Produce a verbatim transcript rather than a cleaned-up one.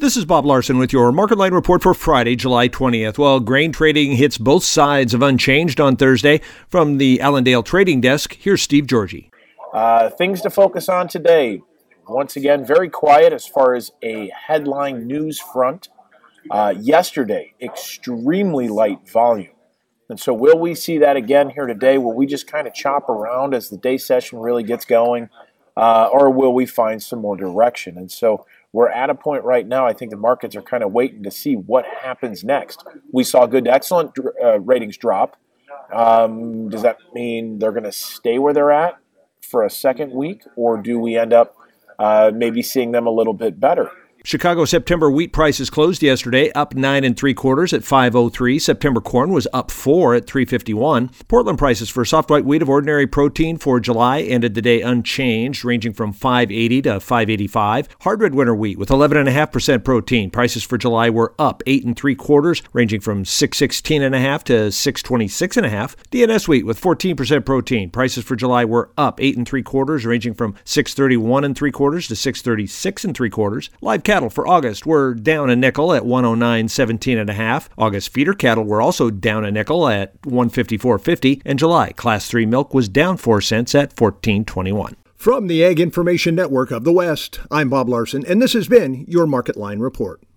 This is Bob Larson with your Market Line report for Friday, July twentieth. Well, grain trading hits both sides of unchanged on Thursday. From the Allendale Trading Desk, here's Steve Georgie. Uh, things to focus on today. Once again, very quiet as far as a headline news front. Uh, yesterday, extremely light volume. And so will we see that again here today? Will we just kind of chop around as the day session really gets going? Uh, or will we find some more direction? And so we're at a point right now, I think the markets are kind of waiting to see what happens next. We saw good to excellent uh, ratings drop. Um, does that mean they're going to stay where they're at for a second week? Or do we end up uh, maybe seeing them a little bit better? Chicago September wheat prices closed yesterday up nine and three quarters at five oh three. September corn was up four at three fifty-one. Portland prices for soft white wheat of ordinary protein for July ended the day unchanged, ranging from five eighty to five eighty-five. Hard red winter wheat with eleven and a half percent protein. Prices for July were up eight and three quarters, ranging from six sixteen and a half to six twenty-six and a half. D N S wheat with fourteen percent protein. Prices for July were up eight and three quarters, ranging from six thirty-one and three quarters to six thirty-six and three quarters. Live cattle for August were down a nickel at one oh nine seventeen and a half. August feeder cattle were also down a nickel at one fifty-four fifty, and July class three milk was down four cents at fourteen twenty-one. From the Ag Information Network of the West, I'm Bob Larson, and this has been your Market Line report.